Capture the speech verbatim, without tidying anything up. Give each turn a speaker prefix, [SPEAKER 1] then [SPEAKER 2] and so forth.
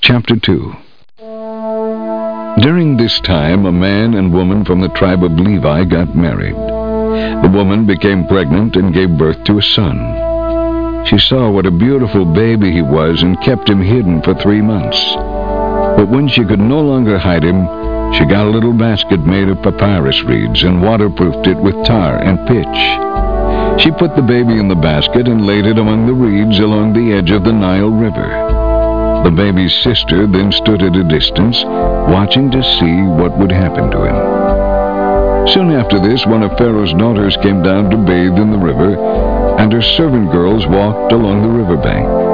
[SPEAKER 1] Chapter two. During this time, a man and woman from the tribe of Levi got married. The woman became pregnant and gave birth to a son. She saw what a beautiful baby he was and kept him hidden for three months. But when she could no longer hide him, she got a little basket made of papyrus reeds and waterproofed it with tar and pitch. She put the baby in the basket and laid it among the reeds along the edge of the Nile River. The baby's sister then stood at a distance, watching to see what would happen to him. Soon after this, one of Pharaoh's daughters came down to bathe in the river, and her servant girls walked along the riverbank.